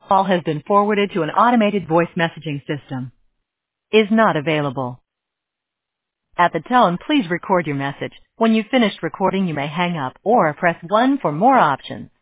Call has been forwarded to an automated voice messaging system. Is not available. At the tone, please record your message. When you've finished recording, you may hang up or press 1 for more options.